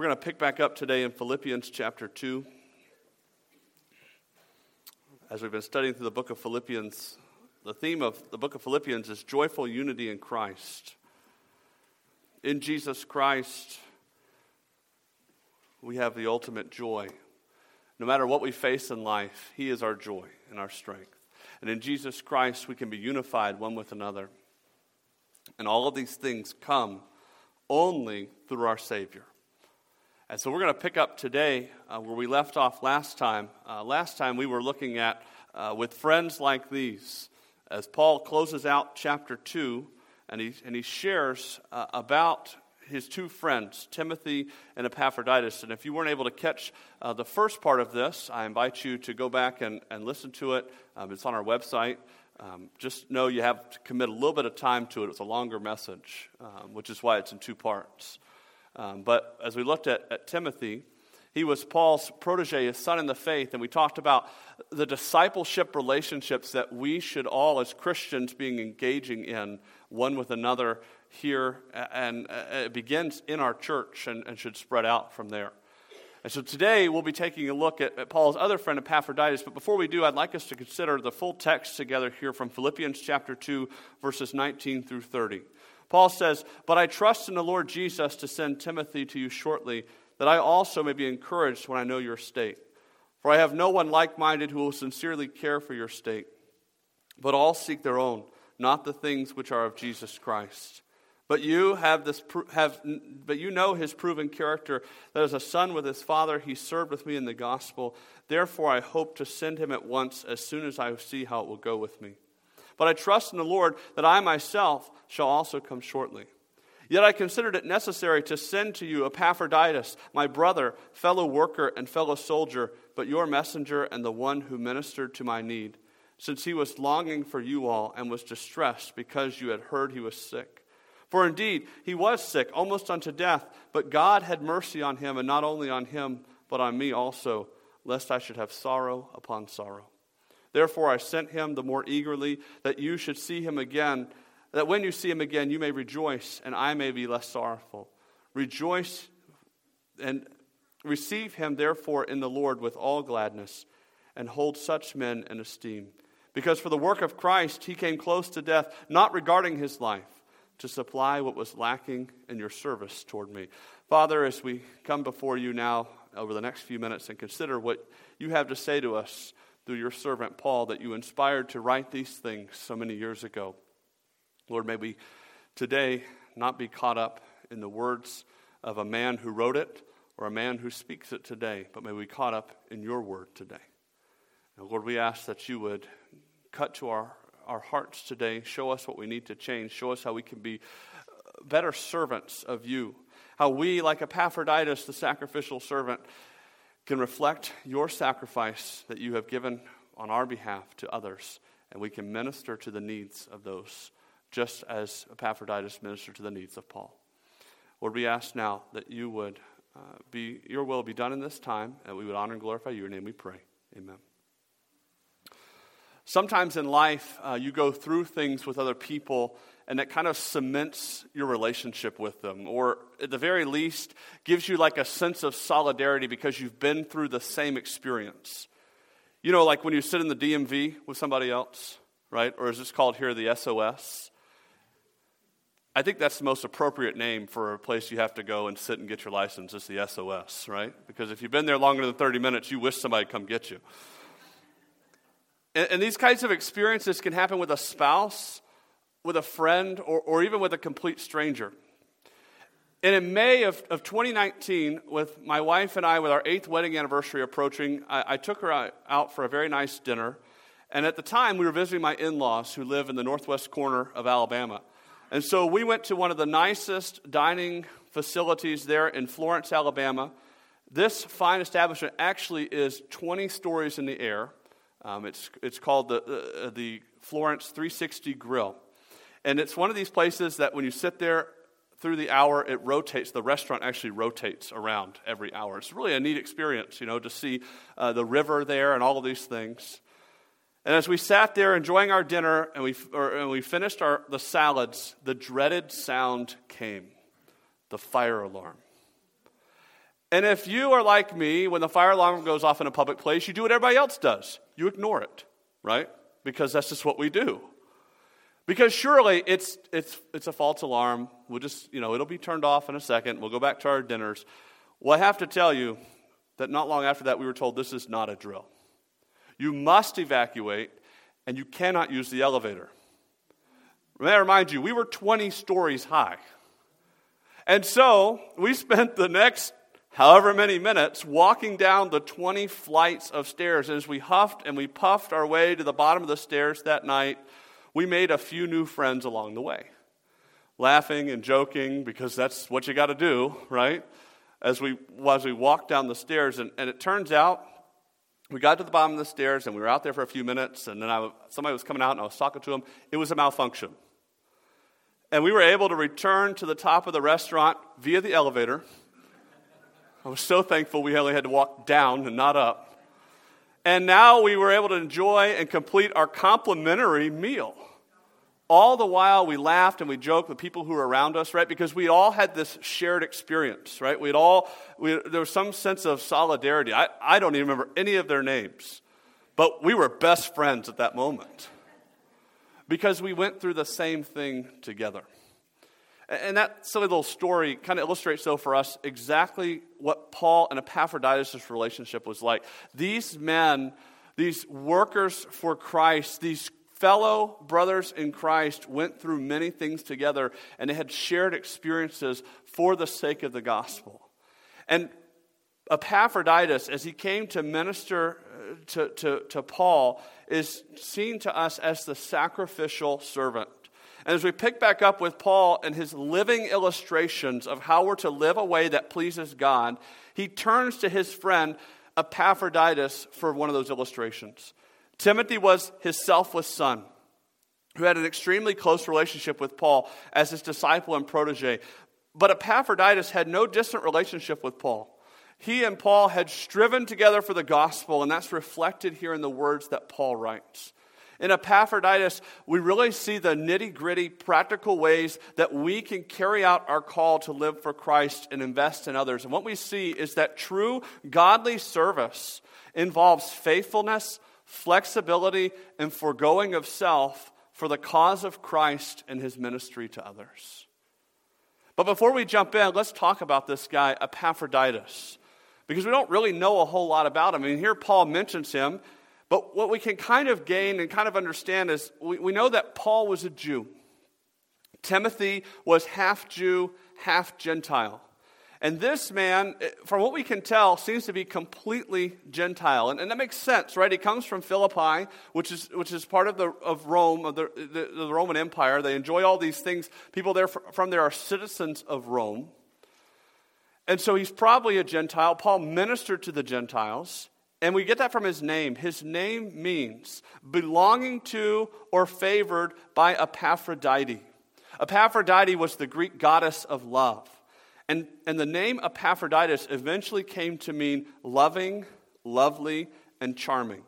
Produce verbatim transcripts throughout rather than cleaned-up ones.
We're going to pick back up today in Philippians chapter two. As we've been studying through the book of Philippians, the theme of the book of Philippians is joyful unity in Christ. In Jesus Christ, we have the ultimate joy. No matter what we face in life, He is our joy and our strength. And in Jesus Christ, we can be unified one with another. And all of these things come only through our Savior. And so we're going to pick up today uh, where we left off last time. Uh, last time we were looking at uh, with friends like these, as Paul closes out chapter two, and he and he shares uh, about his two friends, Timothy and Epaphroditus. And if you weren't able to catch uh, the first part of this, I invite you to go back and, and listen to it. Um, it's on our website. Um, just know you have to commit a little bit of time to it. It's a longer message, um, which is why it's in two parts. Um, but as we looked at, at Timothy, he was Paul's protege, his son in the faith, and we talked about the discipleship relationships that we should all, as Christians, be engaging in one with another here, and it begins in our church and, and should spread out from there. And so today we'll be taking a look at, at Paul's other friend Epaphroditus, but before we do, I'd like us to consider the full text together here from Philippians chapter two, verses nineteen through thirty. Paul says, "But I trust in the Lord Jesus to send Timothy to you shortly, that I also may be encouraged when I know your state. For I have no one like-minded who will sincerely care for your state, but all seek their own, not the things which are of Jesus Christ. But you have this, have, but you know his proven character, that as a son with his father, he served with me in the gospel. Therefore, I hope to send him at once as soon as I see how it will go with me. But I trust in the Lord that I myself shall also come shortly. Yet I considered it necessary to send to you Epaphroditus, my brother, fellow worker, and fellow soldier, but your messenger and the one who ministered to my need, since he was longing for you all and was distressed because you had heard he was sick. For indeed, he was sick, almost unto death, but God had mercy on him, and not only on him, but on me also, lest I should have sorrow upon sorrow. Therefore I sent him the more eagerly, that you should see him again, that when you see him again, you may rejoice, and I may be less sorrowful. Rejoice and receive him, therefore, in the Lord with all gladness, and hold such men in esteem. Because for the work of Christ he came close to death, not regarding his life, to supply what was lacking in your service toward me." Father, as we come before you now over the next few minutes and consider what you have to say to us through your servant Paul, that you inspired to write these things so many years ago. Lord, may we today not be caught up in the words of a man who wrote it or a man who speaks it today, but may we be caught up in your word today. And Lord, we ask that you would cut to our, our hearts today, show us what we need to change, show us how we can be better servants of you, how we, like Epaphroditus, the sacrificial servant, can reflect your sacrifice that you have given on our behalf to others, and we can minister to the needs of those, just as Epaphroditus ministered to the needs of Paul. Lord, we ask now that you would uh, be, your will be done in this time, and we would honor and glorify your name, we pray. Amen. Sometimes in life, uh, you go through things with other people, and it kind of cements your relationship with them, or at the very least, gives you like a sense of solidarity because you've been through the same experience. You know, like when you sit in the D M V with somebody else, right? Or is this called here the S O S? I think that's the most appropriate name for a place you have to go and sit and get your license. It's the S O S, right? Because if you've been there longer than thirty minutes, you wish somebody would come get you. And, and these kinds of experiences can happen with a spouse, with a friend, or, or even with a complete stranger. And in May of, of twenty nineteen, with my wife and I, with our eighth wedding anniversary approaching, I, I took her out, out for a very nice dinner. And at the time, we were visiting my in-laws who live in the northwest corner of Alabama. And so we went to one of the nicest dining facilities there in Florence, Alabama. This fine establishment actually is twenty stories in the air. Um, it's it's called the, the the Florence three sixty Grill. And it's one of these places that when you sit there through the hour, it rotates. The restaurant actually rotates around every hour. It's really a neat experience, you know, to see uh, the river there and all of these things. And as we sat there enjoying our dinner and we or, and we finished our the salads, the dreaded sound came, the fire alarm. And if you are like me, when the fire alarm goes off in a public place, you do what everybody else does. You ignore it, right? Because that's just what we do. Because surely it's it's it's a false alarm. We'll just, you know, it'll be turned off in a second. We'll go back to our dinners. Well, I have to tell you that not long after that, we were told this is not a drill. You must evacuate, and you cannot use the elevator. May I remind you, we were twenty stories high. And so we spent the next however many minutes walking down the twenty flights of stairs. And as we huffed and we puffed our way to the bottom of the stairs that night, we made a few new friends along the way. Laughing and joking, because that's what you got to do, right? As we as we walked down the stairs. And, and it turns out, we got to the bottom of the stairs, and we were out there for a few minutes, and then I, somebody was coming out, and I was talking to him. It was a malfunction. And we were able to return to the top of the restaurant via the elevator. I was so thankful we only had to walk down and not up. And now we were able to enjoy and complete our complimentary meal. All the while we laughed and we joked with people who were around us, right? Because we all had this shared experience, right? We'd all, we, there was some sense of solidarity. I, I don't even remember any of their names. But we were best friends at that moment. Because we went through the same thing together. And that silly little story kind of illustrates, though, for us exactly what Paul and Epaphroditus' relationship was like. These men, these workers for Christ, these fellow brothers in Christ went through many things together, and they had shared experiences for the sake of the gospel. And Epaphroditus, as he came to minister to, to, to Paul, is seen to us as the sacrificial servant. And as we pick back up with Paul and his living illustrations of how we're to live a way that pleases God, he turns to his friend Epaphroditus for one of those illustrations. Timothy was his selfless son, who had an extremely close relationship with Paul as his disciple and protege. But Epaphroditus had no distant relationship with Paul. He and Paul had striven together for the gospel, and that's reflected here in the words that Paul writes. In Epaphroditus, we really see the nitty-gritty practical ways that we can carry out our call to live for Christ and invest in others. And what we see is that true godly service involves faithfulness, flexibility, and foregoing of self for the cause of Christ and his ministry to others. But before we jump in, let's talk about this guy, Epaphroditus, because we don't really know a whole lot about him. I mean, here Paul mentions him, but what we can kind of gain and kind of understand is we, we know that Paul was a Jew. Timothy was half Jew, half Gentile. And this man, from what we can tell, seems to be completely Gentile. And, and that makes sense, right? He comes from Philippi, which is which is part of the of Rome, of the, the, the Roman Empire. They enjoy all these things. People there from there are citizens of Rome. And so he's probably a Gentile. Paul ministered to the Gentiles. And we get that from his name. His name means belonging to or favored by Epaphrodite. Epaphrodite was the Greek goddess of love. And, and the name Epaphroditus eventually came to mean loving, lovely, and charming.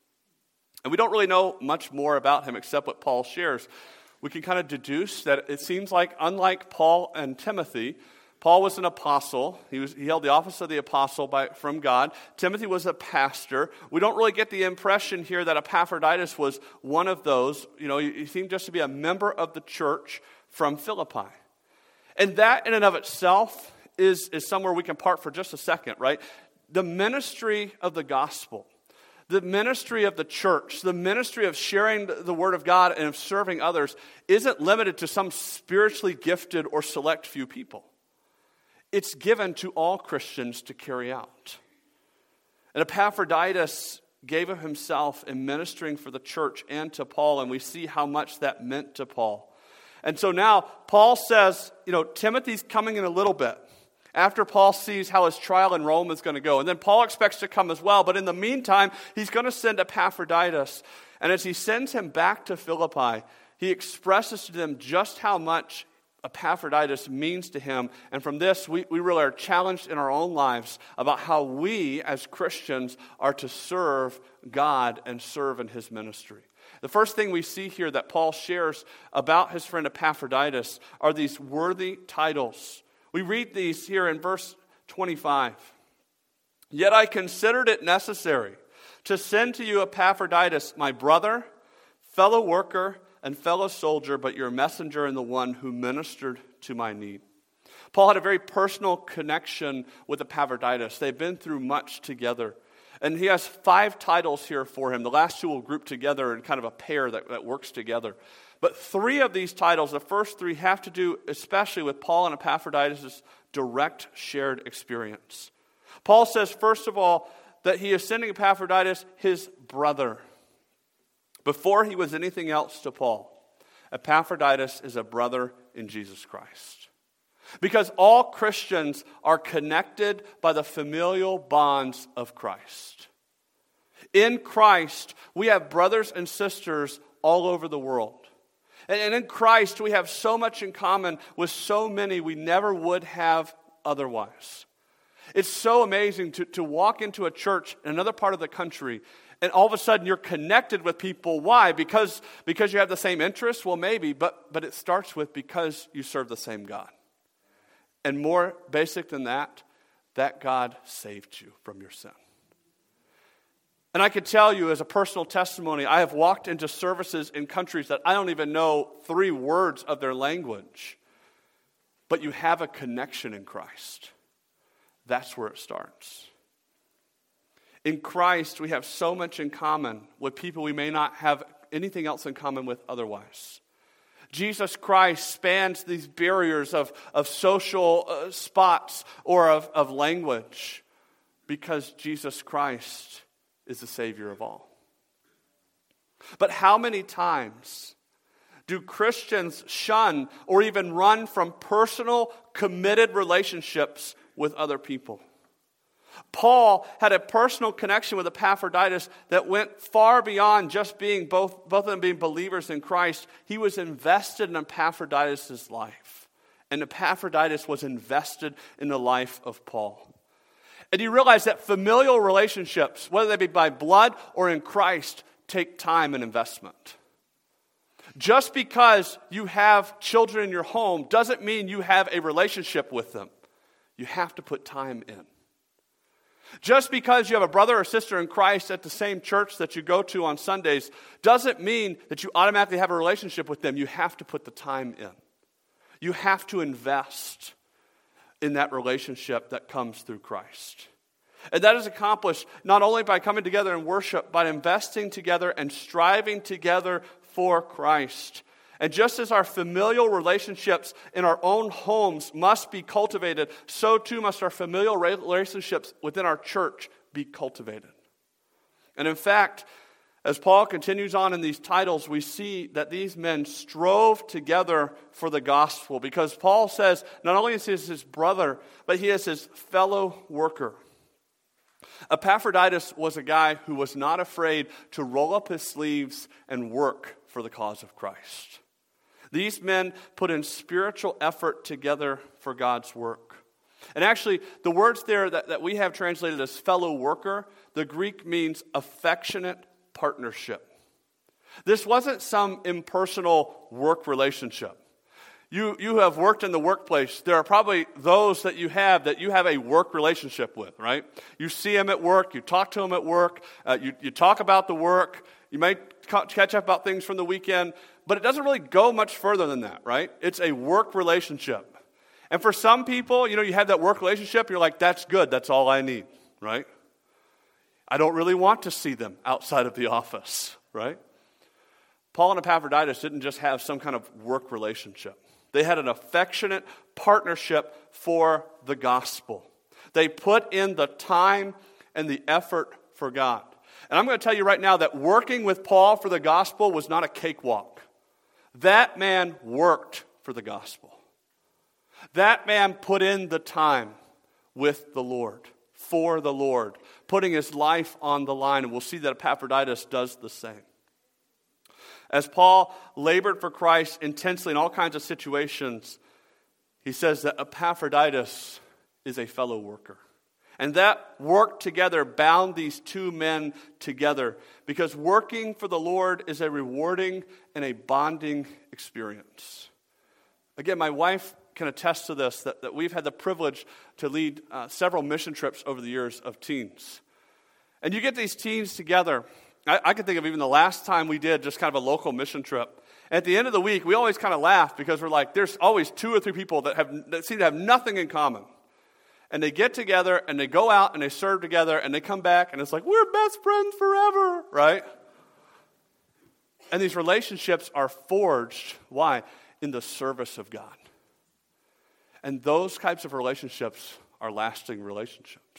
And we don't really know much more about him except what Paul shares. We can kind of deduce that it seems like, unlike Paul and Timothy, Paul was an apostle. He was he held the office of the apostle by, from God. Timothy was a pastor. We don't really get the impression here that Epaphroditus was one of those. You know, he, he seemed just to be a member of the church from Philippi. And that in and of itself is, is somewhere we can park for just a second, right? The ministry of the gospel, the ministry of the church, the ministry of sharing the word of God and of serving others isn't limited to some spiritually gifted or select few people. It's given to all Christians to carry out. And Epaphroditus gave of himself in ministering for the church and to Paul, and we see how much that meant to Paul. And so now Paul says, you know, Timothy's coming in a little bit after Paul sees how his trial in Rome is going to go. And then Paul expects to come as well, but in the meantime, he's going to send Epaphroditus. And as he sends him back to Philippi, he expresses to them just how much Epaphroditus means to him. And from this, we, we really are challenged in our own lives about how we as Christians are to serve God and serve in his ministry. The first thing we see here that Paul shares about his friend Epaphroditus are these worthy titles. We read these here in verse twenty-five. Yet I considered it necessary to send to you Epaphroditus, my brother, fellow worker, and fellow soldier, but your messenger and the one who ministered to my need. Paul had a very personal connection with Epaphroditus. They've been through much together. And he has five titles here for him. The last two will group together in kind of a pair that, that works together. But three of these titles, the first three, have to do especially with Paul and Epaphroditus' direct shared experience. Paul says, first of all, that he is sending Epaphroditus his brother. Before he was anything else to Paul, Epaphroditus is a brother in Jesus Christ. Because all Christians are connected by the familial bonds of Christ. In Christ, we have brothers and sisters all over the world. And in Christ, we have so much in common with so many we never would have otherwise. It's so amazing to, to walk into a church in another part of the country, and all of a sudden you're connected with people. Why? Because, because you have the same interests? Well, maybe, but, but it starts with because you serve the same God. And more basic than that, that God saved you from your sin. And I can tell you as a personal testimony, I have walked into services in countries that I don't even know three words of their language. But you have a connection in Christ. That's where it starts. In Christ, we have so much in common with people we may not have anything else in common with otherwise. Jesus Christ spans these barriers of, of social uh, spots or of, of language because Jesus Christ is the Savior of all. But how many times do Christians shun or even run from personal, committed relationships with other people? Paul had a personal connection with Epaphroditus that went far beyond just being both, both of them being believers in Christ. He was invested in Epaphroditus' life. And Epaphroditus was invested in the life of Paul. And you realize that familial relationships, whether they be by blood or in Christ, take time and investment. Just because you have children in your home doesn't mean you have a relationship with them. You have to put time in. Just because you have a brother or sister in Christ at the same church that you go to on Sundays doesn't mean that you automatically have a relationship with them. You have to put the time in. You have to invest in that relationship that comes through Christ. And that is accomplished not only by coming together in worship, but investing together and striving together for Christ. And just as our familial relationships in our own homes must be cultivated, so too must our familial relationships within our church be cultivated. And in fact, as Paul continues on in these titles, we see that these men strove together for the gospel. Because Paul says not only is he his brother, but he is his fellow worker. Epaphroditus was a guy who was not afraid to roll up his sleeves and work for the cause of Christ. These men put in spiritual effort together for God's work. And actually, the words there that, that we have translated as fellow worker, the Greek means affectionate partnership. This wasn't some impersonal work relationship. You, you have worked in the workplace. There are probably those that you have that you have a work relationship with, right? You see them at work. You talk to them at work. Uh, you, you talk about the work. You might catch up about things from the weekend. But it doesn't really go much further than that, right? It's a work relationship. And for some people, you know, you have that work relationship, you're like, that's good, that's all I need, right? I don't really want to see them outside of the office, right? Paul and Epaphroditus didn't just have some kind of work relationship. They had an affectionate partnership for the gospel. They put in the time and the effort for God. And I'm going to tell you right now that working with Paul for the gospel was not a cakewalk. That man worked for the gospel. That man put in the time with the Lord, for the Lord, putting his life on the line. And we'll see that Epaphroditus does the same. As Paul labored for Christ intensely in all kinds of situations, he says that Epaphroditus is a fellow worker. And that work together bound these two men together because working for the Lord is a rewarding and a bonding experience. Again, my wife can attest to this, that, that we've had the privilege to lead uh, several mission trips over the years of teens. And you get these teens together. I, I can think of even the last time we did just kind of a local mission trip. At the end of the week, we always kind of laugh because we're like, there's always two or three people that have that seem to have nothing in common. And they get together and they go out and they serve together and they come back and it's like, we're best friends forever, right? And these relationships are forged, why? In the service of God. And those types of relationships are lasting relationships.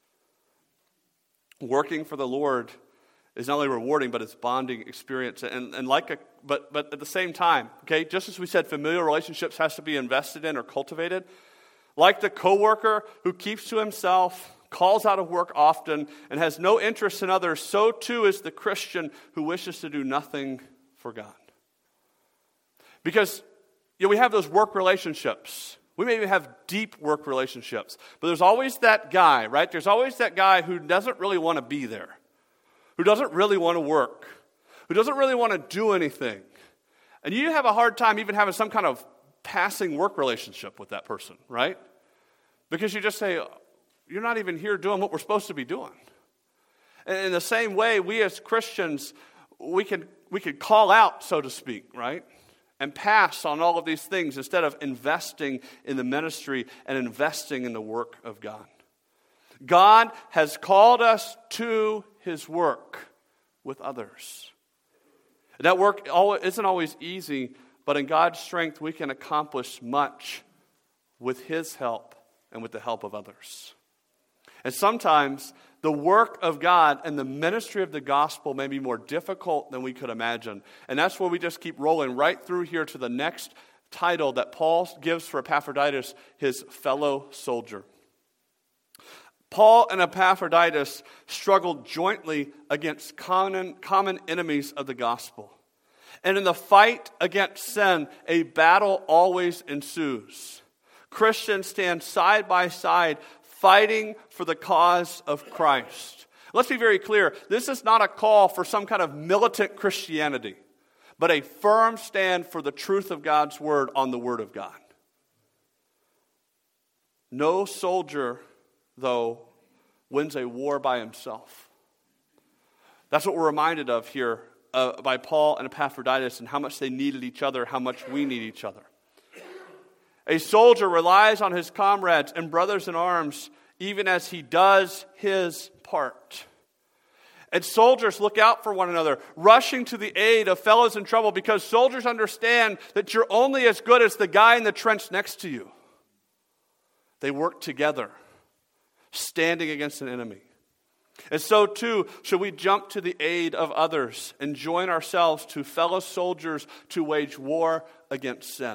Working for the Lord is not only rewarding, but it's bonding experience. And, and like a, but but at the same time, okay, just as we said, familial relationships has to be invested in or cultivated. Like the coworker who keeps to himself, calls out of work often, and has no interest in others, so too is the Christian who wishes to do nothing for God. Because you know, we have those work relationships. We maybe have deep work relationships. But there's always that guy, right? There's always that guy who doesn't really want to be there. Who doesn't really want to work, who doesn't really want to do anything. And you have a hard time even having some kind of passing work relationship with that person, right? Because you just say, you're not even here doing what we're supposed to be doing. And in the same way, we as Christians, we can we can call out, so to speak, right? And pass on all of these things instead of investing in the ministry and investing in the work of God. God has called us to His work with others. That work isn't always easy, but in God's strength we can accomplish much with His help and with the help of others. And sometimes the work of God and the ministry of the gospel may be more difficult than we could imagine. And that's where we just keep rolling right through here to the next title that Paul gives for Epaphroditus, his fellow soldier. Paul and Epaphroditus struggled jointly against common, common enemies of the gospel. And in the fight against sin, a battle always ensues. Christians stand side by side fighting for the cause of Christ. Let's be very clear. This is not a call for some kind of militant Christianity, but a firm stand for the truth of God's word on the word of God. No soldier, though, wins a war by himself. That's what we're reminded of here uh, by Paul and Epaphroditus and how much they needed each other, how much we need each other. A soldier relies on his comrades and brothers in arms even as he does his part. And soldiers look out for one another, rushing to the aid of fellows in trouble because soldiers understand that you're only as good as the guy in the trench next to you. They work together, standing against an enemy. And so too should we jump to the aid of others and join ourselves to fellow soldiers to wage war against sin.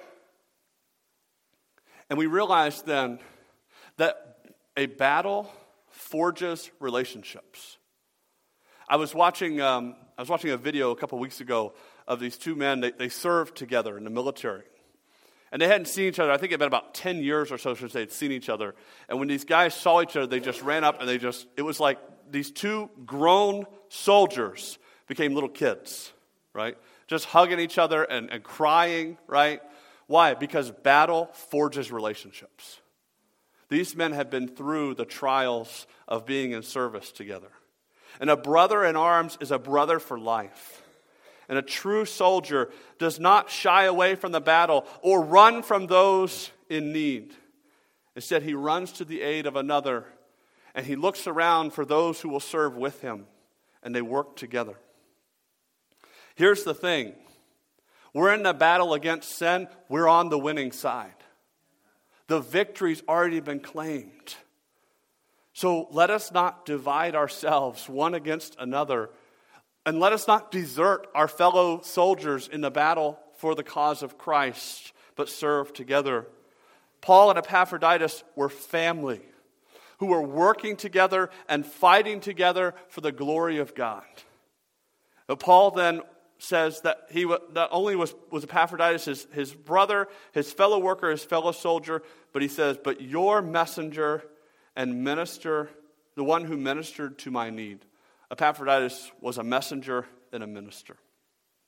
And we realize then that a battle forges relationships. I was watching um, I was watching a video a couple weeks ago of these two men. They, they served together in the military. And they hadn't seen each other, I think it had been about ten years or so since they had seen each other. And when these guys saw each other, they just ran up and they just, it was like these two grown soldiers became little kids, right? Just hugging each other and, and crying, right? Why? Because battle forges relationships. These men have been through the trials of being in service together. And a brother in arms is a brother for life. And a true soldier does not shy away from the battle or run from those in need. Instead, he runs to the aid of another, and he looks around for those who will serve with him, and they work together. Here's the thing. We're in the battle against sin. We're on the winning side. The victory's already been claimed. So let us not divide ourselves one against another. And let us not desert our fellow soldiers in the battle for the cause of Christ, but serve together. Paul and Epaphroditus were family who were working together and fighting together for the glory of God. But Paul then says that he not only was, was Epaphroditus his, his brother, his fellow worker, his fellow soldier, but he says, but your messenger and minister, the one who ministered to my need. Epaphroditus was a messenger and a minister.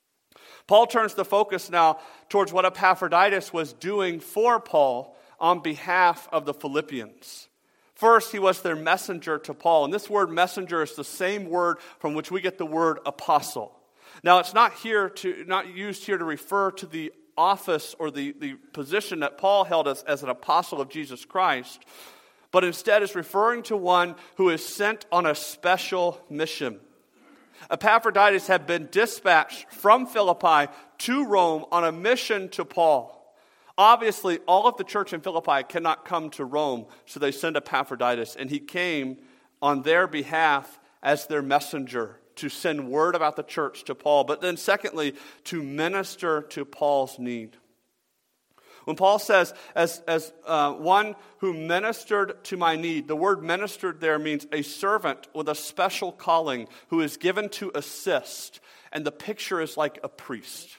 Paul turns the focus now towards what Epaphroditus was doing for Paul on behalf of the Philippians. First, he was their messenger to Paul. And this word messenger is the same word from which we get the word apostle. Now, it's not here to not used here to refer to the office or the, the position that Paul held as, as an apostle of Jesus Christ, but instead is referring to one who is sent on a special mission. Epaphroditus had been dispatched from Philippi to Rome on a mission to Paul. Obviously, all of the church in Philippi cannot come to Rome, so they send Epaphroditus, and he came on their behalf as their messenger to send word about the church to Paul, but then secondly, to minister to Paul's need. When Paul says, as, as uh, one who ministered to my need, the word ministered there means a servant with a special calling who is given to assist, and the picture is like a priest.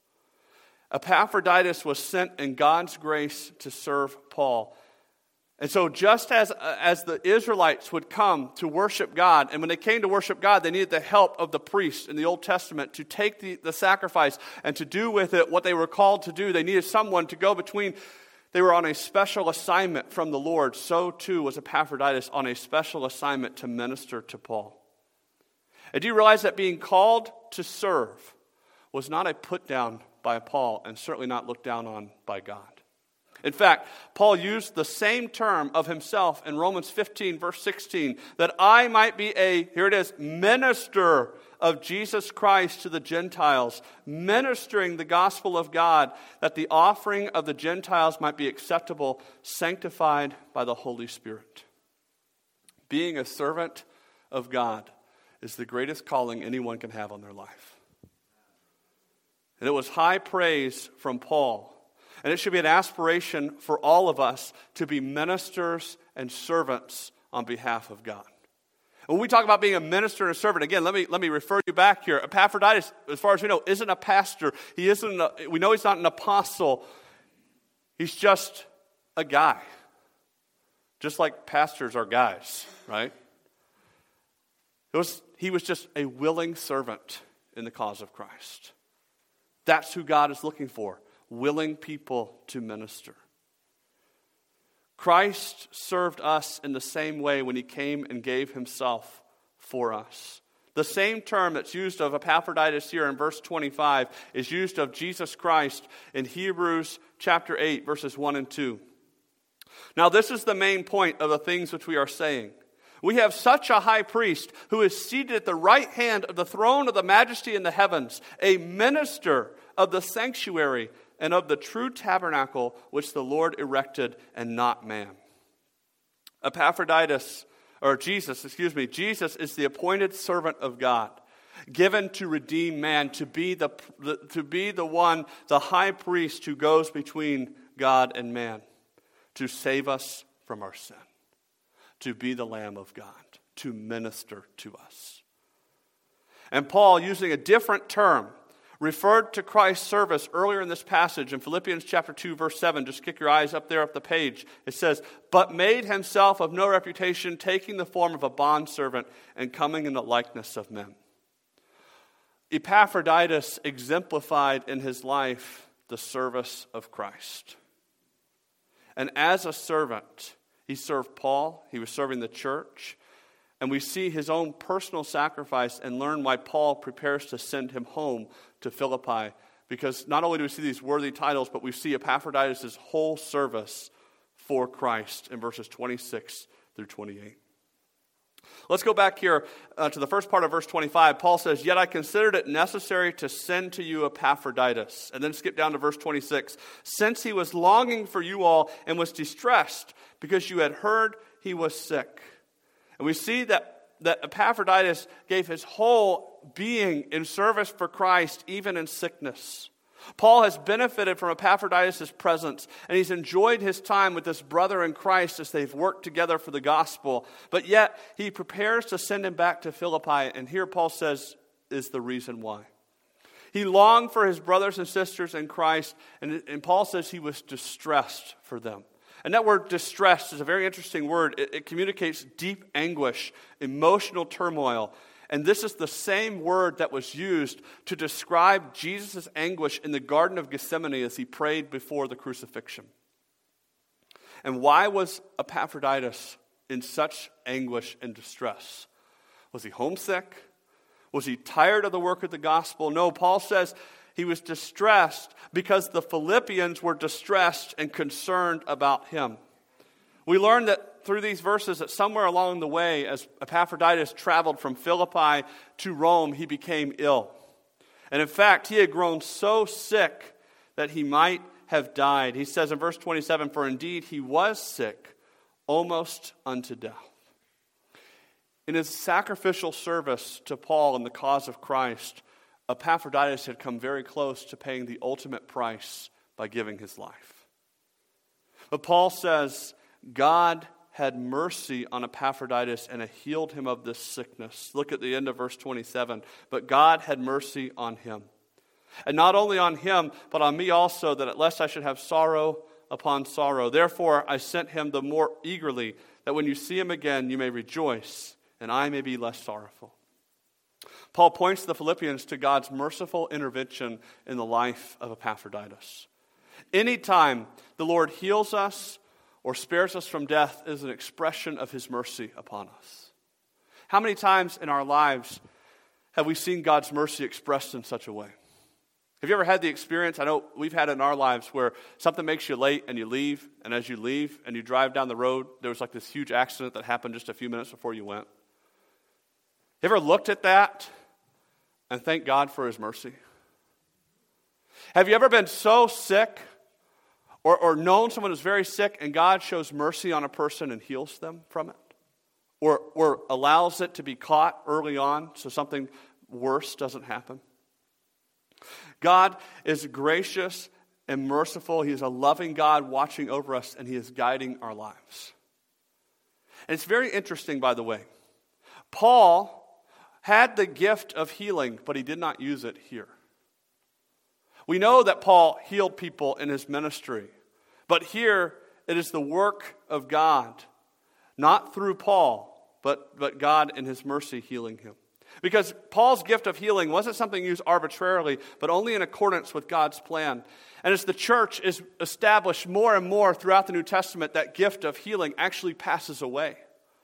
Epaphroditus was sent in God's grace to serve Paul. And so just as, as the Israelites would come to worship God, and when they came to worship God, they needed the help of the priest in the Old Testament to take the, the sacrifice and to do with it what they were called to do. They needed someone to go between. They were on a special assignment from the Lord. So too was Epaphroditus on a special assignment to minister to Paul. And do you realize that being called to serve was not a put down by Paul and certainly not looked down on by God? In fact, Paul used the same term of himself in Romans fifteen, verse sixteen, that I might be a, here it is, minister of Jesus Christ to the Gentiles, ministering the gospel of God, that the offering of the Gentiles might be acceptable, sanctified by the Holy Spirit. Being a servant of God is the greatest calling anyone can have on their life. And it was high praise from Paul. And it should be an aspiration for all of us to be ministers and servants on behalf of God. When we talk about being a minister and a servant, again, let me let me refer you back here. Epaphroditus, as far as we know, isn't a pastor. He isn't. A, we know he's not an apostle. He's just a guy. Just like pastors are guys, right? It was, he was just a willing servant in the cause of Christ. That's who God is looking for. Willing people to minister. Christ served us in the same way when he came and gave himself for us. The same term that's used of Epaphroditus here in verse twenty-five is used of Jesus Christ in Hebrews chapter eight, verses one and two. Now this is the main point of the things which we are saying. We have such a high priest who is seated at the right hand of the throne of the majesty in the heavens, a minister of the sanctuary and of the true tabernacle which the Lord erected and not man. Epaphroditus, or Jesus, excuse me, Jesus is the appointed servant of God, given to redeem man, to be the, the to be the one, the high priest who goes between God and man, to save us from our sin, to be the Lamb of God, to minister to us. And Paul, using a different term, referred to Christ's service earlier in this passage in Philippians chapter two, verse seven. Just kick your eyes up there up the page. It says, but made himself of no reputation, taking the form of a bondservant and coming in the likeness of men. Epaphroditus exemplified in his life the service of Christ. And as a servant, he served Paul. He was serving the church. And we see his own personal sacrifice and learn why Paul prepares to send him home to Philippi. Because not only do we see these worthy titles, but we see Epaphroditus' whole service for Christ in verses twenty-six through twenty-eight. Let's go back here uh, to the first part of verse twenty-five. Paul says, yet I considered it necessary to send to you Epaphroditus. And then skip down to verse twenty-six. Since he was longing for you all and was distressed because you had heard he was sick. And we see that, that Epaphroditus gave his whole being in service for Christ, even in sickness. Paul has benefited from Epaphroditus' presence, and he's enjoyed his time with this brother in Christ as they've worked together for the gospel. But yet, he prepares to send him back to Philippi, and here Paul says is the reason why. He longed for his brothers and sisters in Christ, and, and Paul says he was distressed for them. And that word distressed is a very interesting word. It, it communicates deep anguish, emotional turmoil. And this is the same word that was used to describe Jesus' anguish in the Garden of Gethsemane as he prayed before the crucifixion. And why was Epaphroditus in such anguish and distress? Was he homesick? Was he tired of the work of the gospel? No, Paul says he was distressed because the Philippians were distressed and concerned about him. We learned that through these verses that somewhere along the way, as Epaphroditus traveled from Philippi to Rome, he became ill. And in fact, he had grown so sick that he might have died. He says in verse twenty-seven, "For indeed he was sick, almost unto death." In his sacrificial service to Paul in the cause of Christ, Epaphroditus had come very close to paying the ultimate price by giving his life. But Paul says, God had mercy on Epaphroditus and healed him of this sickness. Look at the end of verse twenty-seven. But God had mercy on him. And not only on him, but on me also, that at lest I should have sorrow upon sorrow. Therefore I sent him the more eagerly, that when you see him again, you may rejoice, and I may be less sorrowful. Paul points the Philippians to God's merciful intervention in the life of Epaphroditus. Anytime the Lord heals us or spares us from death is an expression of his mercy upon us. How many times in our lives have we seen God's mercy expressed in such a way? Have you ever had the experience, I know we've had it in our lives, where something makes you late and you leave, and as you leave and you drive down the road, there was like this huge accident that happened just a few minutes before you went? You ever looked at that and thank God for his mercy? Have you ever been so sick or, or known someone who's very sick and God shows mercy on a person and heals them from it? Or, or allows it to be caught early on so something worse doesn't happen? God is gracious and merciful. He is a loving God watching over us, and he is guiding our lives. And it's very interesting, by the way. Paul had the gift of healing, but he did not use it here. We know that Paul healed people in his ministry, but here it is the work of God, not through Paul, but, but God in his mercy healing him. Because Paul's gift of healing wasn't something used arbitrarily, but only in accordance with God's plan. And as the church is established more and more throughout the New Testament, that gift of healing actually passes away.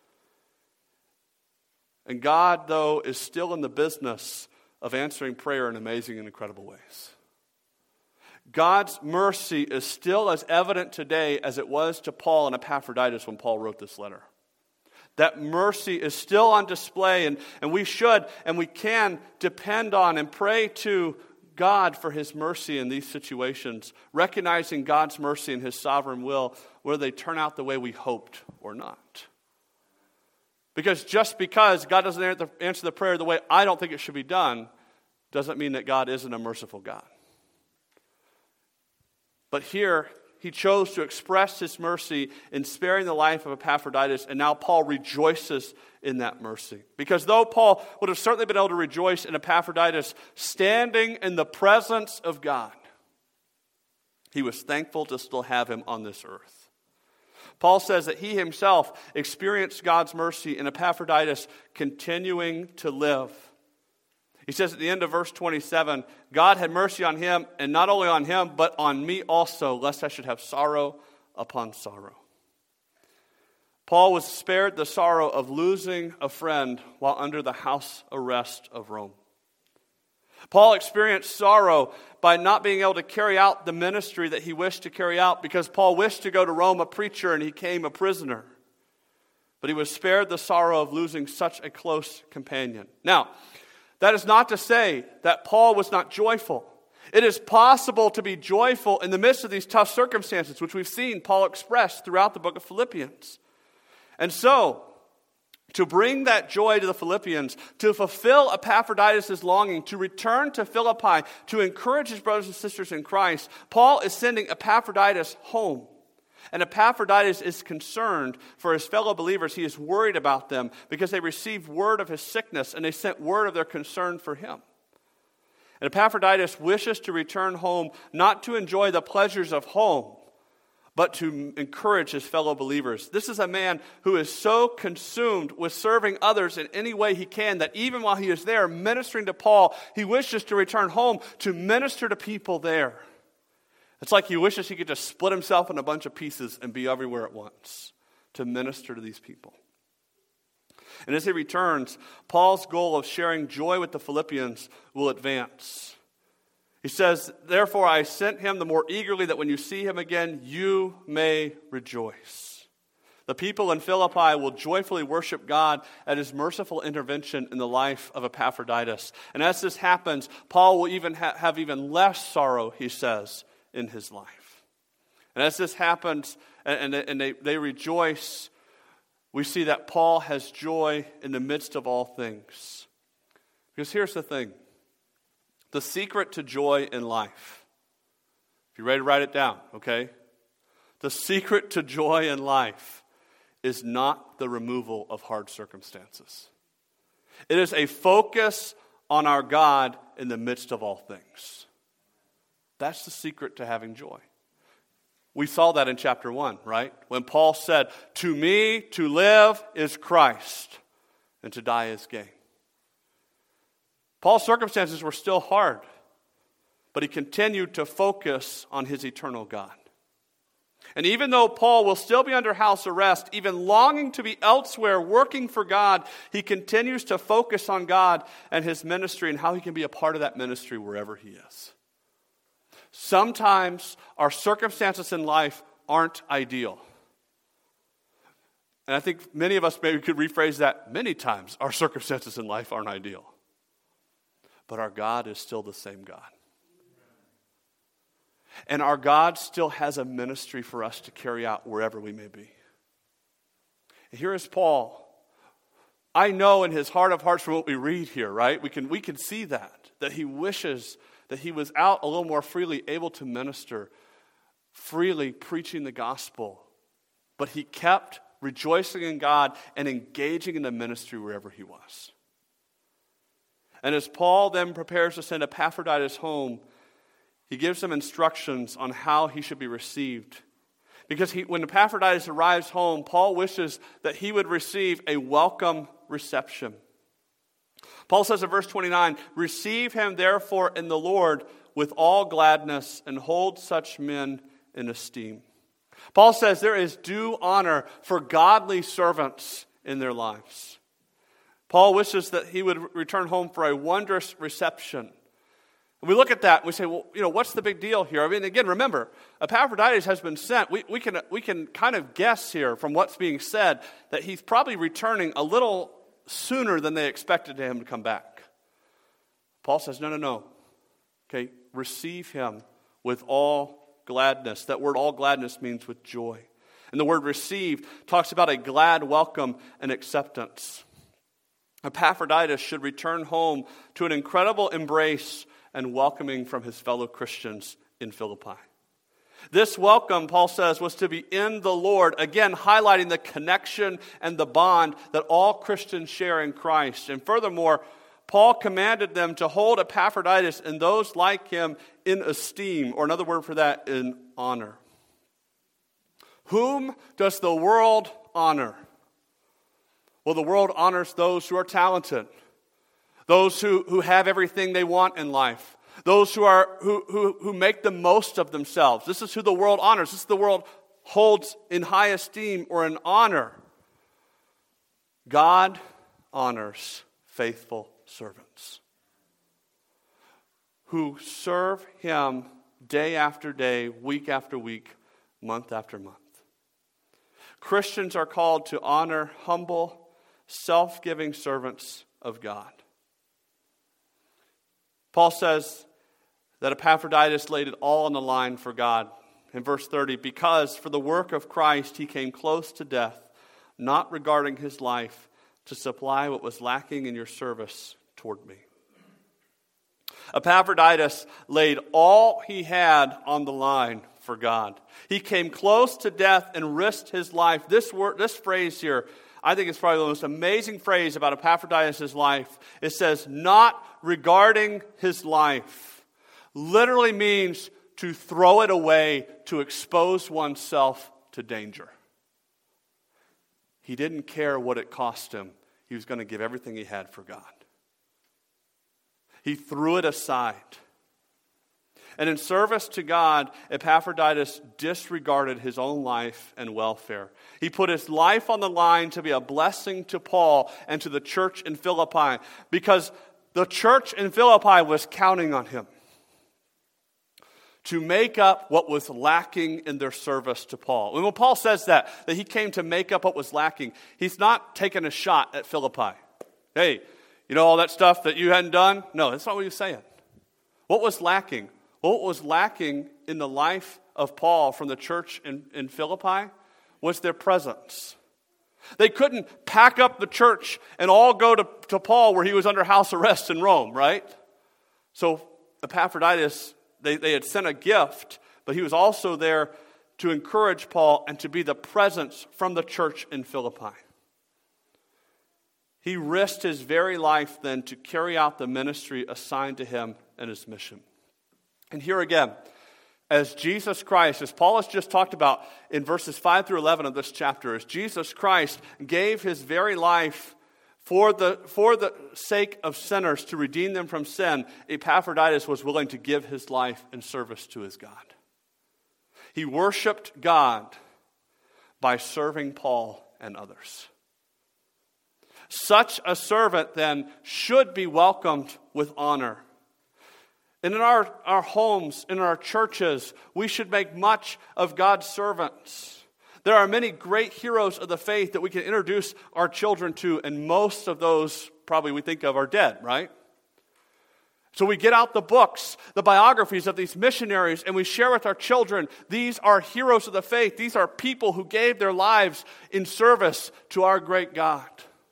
And God, though, is still in the business of answering prayer in amazing and incredible ways. God's mercy is still as evident today as it was to Paul and Epaphroditus when Paul wrote this letter. That mercy is still on display, and, and we should and we can depend on and pray to God for his mercy in these situations, recognizing God's mercy and his sovereign will, whether they turn out the way we hoped or not. Because just because God doesn't answer the prayer the way I don't think it should be done, doesn't mean that God isn't a merciful God. But here, he chose to express his mercy in sparing the life of Epaphroditus, and now Paul rejoices in that mercy. Because though Paul would have certainly been able to rejoice in Epaphroditus standing in the presence of God, he was thankful to still have him on this earth. Paul says that he himself experienced God's mercy in Epaphroditus continuing to live. He says at the end of verse twenty-seven, God had mercy on him, and not only on him, but on me also, lest I should have sorrow upon sorrow. Paul was spared the sorrow of losing a friend while under the house arrest of Rome. Paul experienced sorrow by not being able to carry out the ministry that he wished to carry out because Paul wished to go to Rome a preacher and he came a prisoner. But he was spared the sorrow of losing such a close companion. Now, that is not to say that Paul was not joyful. It is possible to be joyful in the midst of these tough circumstances, which we've seen Paul express throughout the book of Philippians. And so, to bring that joy to the Philippians, to fulfill Epaphroditus' longing, to return to Philippi, to encourage his brothers and sisters in Christ, Paul is sending Epaphroditus home. And Epaphroditus is concerned for his fellow believers. He is worried about them because they received word of his sickness and they sent word of their concern for him. And Epaphroditus wishes to return home not to enjoy the pleasures of home, but to encourage his fellow believers. This is a man who is so consumed with serving others in any way he can that even while he is there ministering to Paul, he wishes to return home to minister to people there. It's like he wishes he could just split himself in a bunch of pieces and be everywhere at once to minister to these people. And as he returns, Paul's goal of sharing joy with the Philippians will advance. He says, therefore I sent him the more eagerly that when you see him again, you may rejoice. The people in Philippi will joyfully worship God at his merciful intervention in the life of Epaphroditus. And as this happens, Paul will even ha- have even less sorrow, he says, in his life. And as this happens, and, and, and they, they rejoice, we see that Paul has joy in the midst of all things. Because here's the thing. The secret to joy in life. If you're ready to write it down, okay? The secret to joy in life is not the removal of hard circumstances. It is a focus on our God in the midst of all things. That's the secret to having joy. We saw that in chapter one, right? When Paul said, to me to live is Christ, and to die is gain. Paul's circumstances were still hard, but he continued to focus on his eternal God. And even though Paul will still be under house arrest, even longing to be elsewhere working for God, he continues to focus on God and his ministry and how he can be a part of that ministry wherever he is. Sometimes our circumstances in life aren't ideal. And I think many of us maybe could rephrase that many times. Our circumstances in life aren't ideal. But our God is still the same God. And our God still has a ministry for us to carry out wherever we may be. And here is Paul. I know in his heart of hearts from what we read here, right? We can, we can see that, that he wishes that he was out a little more freely, able to minister, freely preaching the gospel. But he kept rejoicing in God and engaging in the ministry wherever he was. And as Paul then prepares to send Epaphroditus home, he gives him instructions on how he should be received. Because he, when Epaphroditus arrives home, Paul wishes that he would receive a welcome reception. Paul says in verse twenty-nine, receive him therefore in the Lord with all gladness and hold such men in esteem. Paul says there is due honor for godly servants in their lives. Paul wishes that he would return home for a wondrous reception. And we look at that and we say, well, you know, what's the big deal here? I mean, again, remember, Epaphroditus has been sent. We, we can we can kind of guess here from what's being said that he's probably returning a little sooner than they expected him to come back. Paul says, no, no, no. Okay, receive him with all gladness. That word all gladness means with joy. And the word receive talks about a glad welcome and acceptance. Epaphroditus should return home to an incredible embrace and welcoming from his fellow Christians in Philippi. This welcome, Paul says, was to be in the Lord, again highlighting the connection and the bond that all Christians share in Christ. And furthermore, Paul commanded them to hold Epaphroditus and those like him in esteem, or another word for that, in honor. Whom does the world honor? Well, the world honors those who are talented, those who, who have everything they want in life, those who are who, who, who make the most of themselves. This is who the world honors. This is the world holds in high esteem or in honor. God honors faithful servants who serve him day after day, week after week, month after month. Christians are called to honor humble, self-giving servants of God. Paul says that Epaphroditus laid it all on the line for God. In verse thirty, because for the work of Christ he came close to death, not regarding his life, to supply what was lacking in your service toward me. Epaphroditus laid all he had on the line for God. He came close to death and risked his life. This word, this phrase here, I think it's probably the most amazing phrase about Epaphroditus' life. It says, not regarding his life. Literally means to throw it away to expose oneself to danger. He didn't care what it cost him. He was going to give everything he had for God. He threw it aside. And in service to God, Epaphroditus disregarded his own life and welfare. He put his life on the line to be a blessing to Paul and to the church in Philippi, because the church in Philippi was counting on him to make up what was lacking in their service to Paul. And when Paul says that, that he came to make up what was lacking, he's not taking a shot at Philippi. Hey, you know all that stuff that you hadn't done? No, that's not what he's saying. What was lacking? What was lacking in the life of Paul from the church in, in Philippi was their presence. They couldn't pack up the church and all go to, to Paul where he was under house arrest in Rome, right? So Epaphroditus, they, they had sent a gift, but he was also there to encourage Paul and to be the presence from the church in Philippi. He risked his very life then to carry out the ministry assigned to him and his mission. And here again, as Jesus Christ, as Paul has just talked about in verses five through eleven of this chapter, as Jesus Christ gave his very life for the, for the sake of sinners to redeem them from sin, Epaphroditus was willing to give his life in service to his God. He worshiped God by serving Paul and others. Such a servant then should be welcomed with honor. And in our, our homes, in our churches, we should make much of God's servants. There are many great heroes of the faith that we can introduce our children to, and most of those probably we think of are dead, right? So we get out the books, the biographies of these missionaries, and we share with our children, these are heroes of the faith. These are people who gave their lives in service to our great God.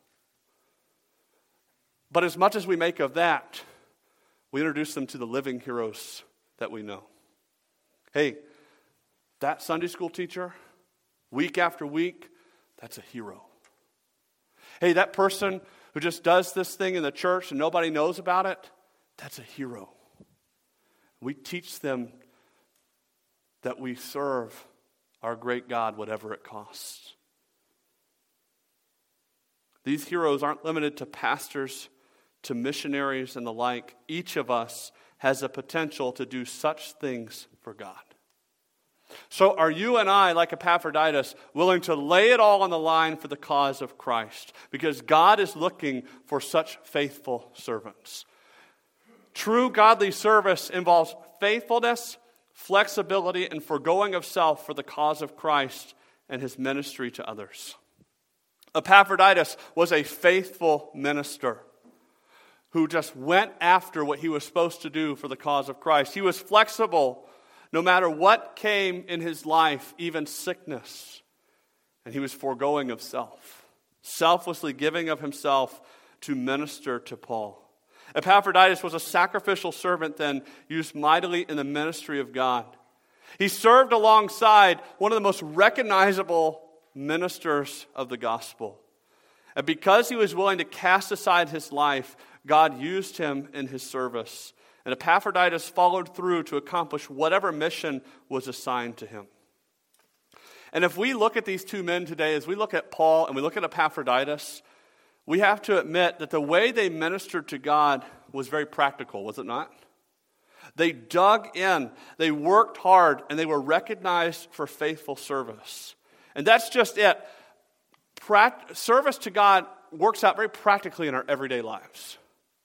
But as much as we make of that, we introduce them to the living heroes that we know. Hey, that Sunday school teacher, week after week, that's a hero. Hey, that person who just does this thing in the church and nobody knows about it, that's a hero. We teach them that we serve our great God, whatever it costs. These heroes aren't limited to pastors, to missionaries and the like. Each of us has a potential to do such things for God. So are you and I, like Epaphroditus, willing to lay it all on the line for the cause of Christ? Because God is looking for such faithful servants. True godly service involves faithfulness, flexibility, and foregoing of self for the cause of Christ and his ministry to others. Epaphroditus was a faithful minister who just went after what he was supposed to do for the cause of Christ. He was flexible no matter what came in his life, even sickness. And he was foregoing of self, selflessly giving of himself to minister to Paul. Epaphroditus was a sacrificial servant then, used mightily in the ministry of God. He served alongside one of the most recognizable ministers of the gospel. And because he was willing to cast aside his life, God used him in his service. And Epaphroditus followed through to accomplish whatever mission was assigned to him. And if we look at these two men today, as we look at Paul and we look at Epaphroditus, we have to admit that the way they ministered to God was very practical, was it not? They dug in, they worked hard, and they were recognized for faithful service. And that's just it. Pract- service to God works out very practically in our everyday lives.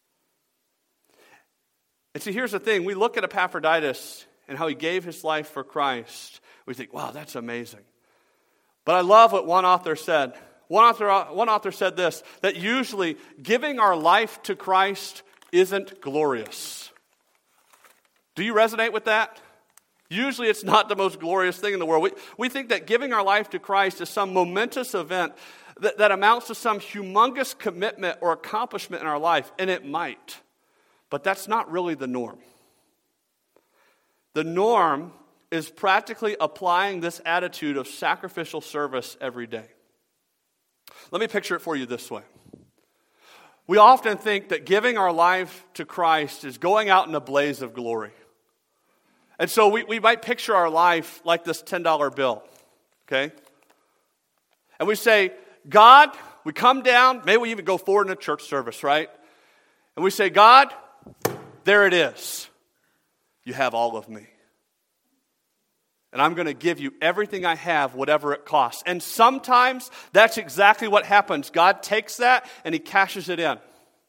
And see, here's the thing. We look at Epaphroditus and how he gave his life for Christ. We think, wow, that's amazing. But I love what one author said. One author, one author said this, that usually giving our life to Christ isn't glorious. Do you resonate with that? Usually it's not the most glorious thing in the world. We, we think that giving our life to Christ is some momentous event that, that amounts to some humongous commitment or accomplishment in our life, and it might. But that's not really the norm. The norm is practically applying this attitude of sacrificial service every day. Let me picture it for you this way. We often think that giving our life to Christ is going out in a blaze of glory. And so we, we might picture our life like this ten dollar bill, okay? And we say, God, we come down, maybe we even go forward in a church service, right? And we say, God, there it is. You have all of me. And I'm going to give you everything I have, whatever it costs. And sometimes that's exactly what happens. God takes that and he cashes it in.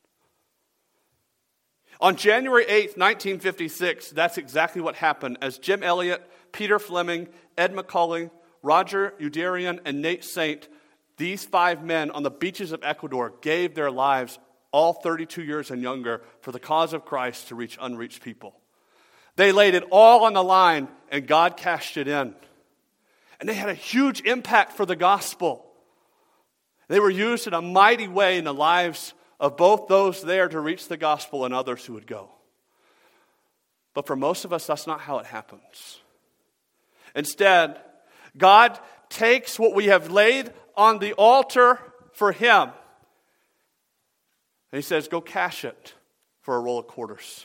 On January eighth, nineteen fifty-six, that's exactly what happened as Jim Elliot, Peter Fleming, Ed McCauley, Roger Youderian, and Nate Saint, these five men on the beaches of Ecuador gave their lives, all thirty-two years and younger, for the cause of Christ to reach unreached people. They laid it all on the line, and God cashed it in. And they had a huge impact for the gospel. They were used in a mighty way in the lives of both those there to reach the gospel and others who would go. But for most of us, that's not how it happens. Instead, God takes what we have laid on the altar for him, and he says, go cash it for a roll of quarters.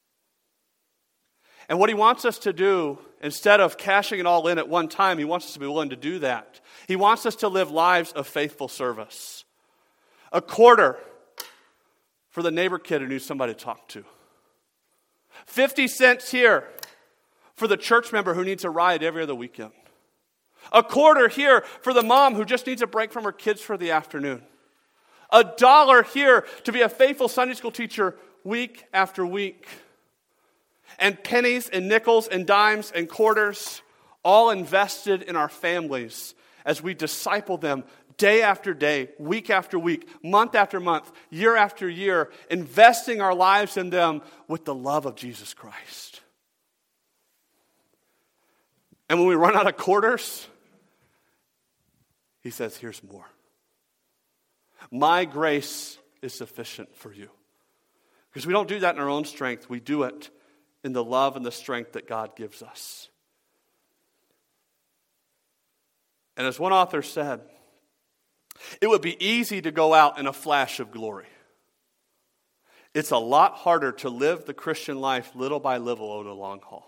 And what he wants us to do, instead of cashing it all in at one time, he wants us to be willing to do that. He wants us to live lives of faithful service. A quarter for the neighbor kid who needs somebody to talk to. fifty cents here for the church member who needs a ride every other weekend. A quarter here for the mom who just needs a break from her kids for the afternoon. A dollar here to be a faithful Sunday school teacher week after week. And pennies and nickels and dimes and quarters, all invested in our families as we disciple them day after day, week after week, month after month, year after year, investing our lives in them with the love of Jesus Christ. And when we run out of quarters, he says, here's more. My grace is sufficient for you. Because we don't do that in our own strength. We do it in the love and the strength that God gives us. And as one author said, it would be easy to go out in a flash of glory. It's a lot harder to live the Christian life little by little over the long haul.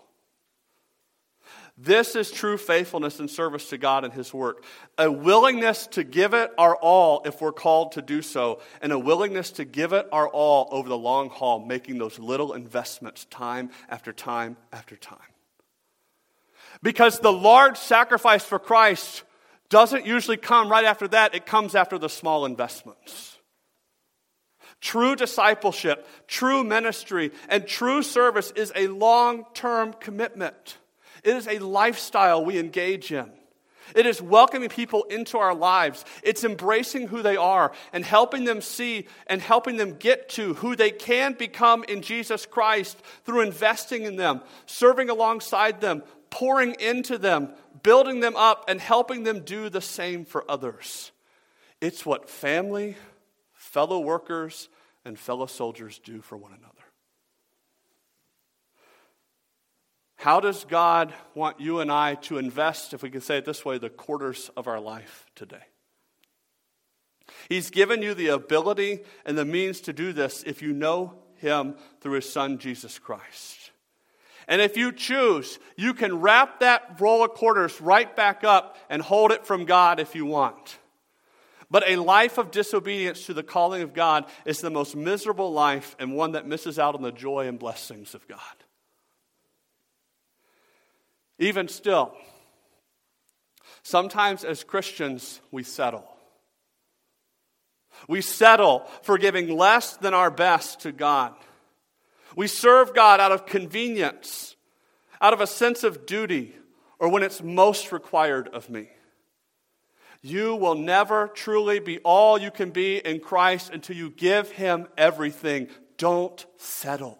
This is true faithfulness and service to God and his work. A willingness to give it our all if we're called to do so, and a willingness to give it our all over the long haul, making those little investments time after time after time. Because the large sacrifice for Christ doesn't usually come right after that. It comes after the small investments. True discipleship, true ministry, and true service is a long-term commitment. It is a lifestyle we engage in. It is welcoming people into our lives. It's embracing who they are and helping them see and helping them get to who they can become in Jesus Christ through investing in them, serving alongside them, pouring into them, building them up, and helping them do the same for others. It's what family, fellow workers, and fellow soldiers do for one another. How does God want you and I to invest, if we can say it this way, the quarters of our life today? He's given you the ability and the means to do this if you know him through his son, Jesus Christ. And if you choose, you can wrap that roll of quarters right back up and hold it from God if you want. But a life of disobedience to the calling of God is the most miserable life and one that misses out on the joy and blessings of God. Even still, sometimes as Christians, we settle. We settle for giving less than our best to God. We serve God out of convenience, out of a sense of duty, or when it's most required of me. You will never truly be all you can be in Christ until you give him everything. Don't settle.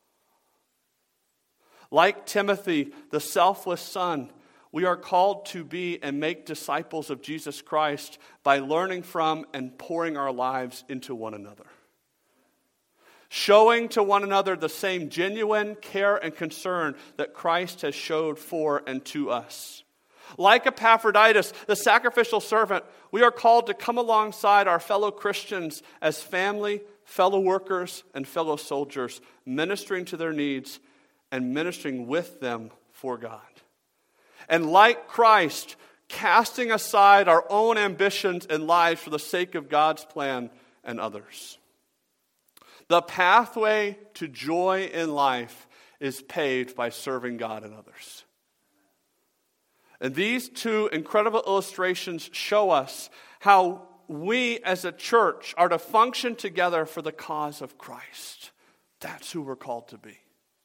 Like Timothy, the selfless son, we are called to be and make disciples of Jesus Christ by learning from and pouring our lives into one another. Showing to one another the same genuine care and concern that Christ has showed for and to us. Like Epaphroditus, the sacrificial servant, we are called to come alongside our fellow Christians as family, fellow workers, and fellow soldiers, ministering to their needs and ministering with them for God. And like Christ, casting aside our own ambitions and lives for the sake of God's plan and others. The pathway to joy in life is paved by serving God and others. And these two incredible illustrations show us how we as a church are to function together for the cause of Christ. That's who we're called to be.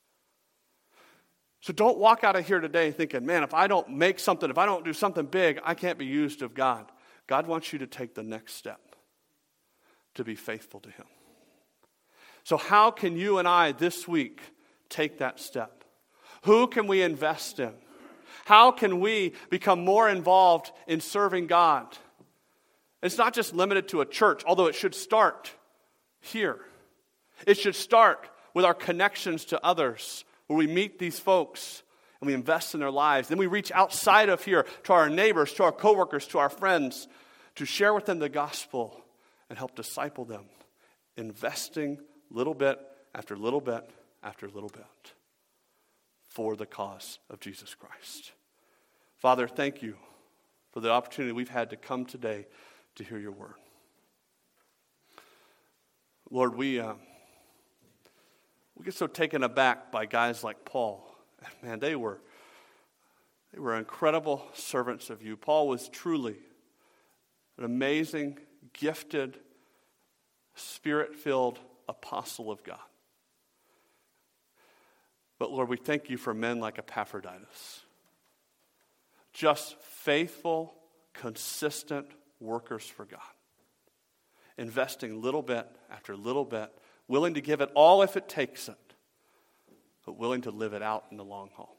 So don't walk out of here today thinking, man, if I don't make something, if I don't do something big, I can't be used of God. God wants you to take the next step to be faithful to Him. So how can you and I this week take that step? Who can we invest in? How can we become more involved in serving God? It's not just limited to a church, although it should start here. It should start with our connections to others, where we meet these folks and we invest in their lives. Then we reach outside of here to our neighbors, to our coworkers, to our friends, to share with them the gospel and help disciple them, investing little bit after little bit after little bit for the cause of Jesus Christ. Father, thank you for the opportunity we've had to come today to hear your word. Lord, we uh, we get so taken aback by guys like Paul. Man, they were they were incredible servants of you. Paul was truly an amazing, gifted, spirit-filled apostle of God. But Lord, we thank you for men like Epaphroditus. Just faithful, consistent workers for God. Investing little bit after little bit, willing to give it all if it takes it, but willing to live it out in the long haul.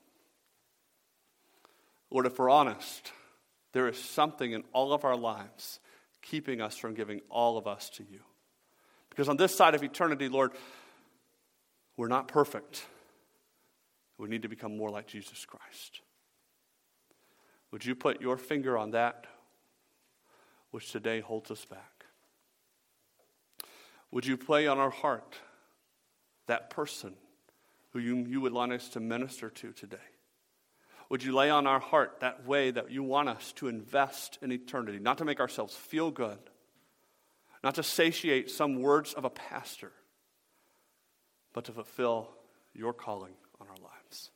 Lord, if we're honest, there is something in all of our lives keeping us from giving all of us to you. Because on this side of eternity, Lord, we're not perfect. We need to become more like Jesus Christ. Would you put your finger on that which today holds us back? Would you play on our heart that person who you, you would want us to minister to today? Would you lay on our heart that way that you want us to invest in eternity, not to make ourselves feel good, not to satiate some words of a pastor, but to fulfill your calling on our lives?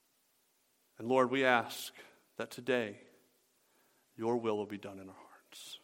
And Lord, we ask that today your will will be done in our hearts.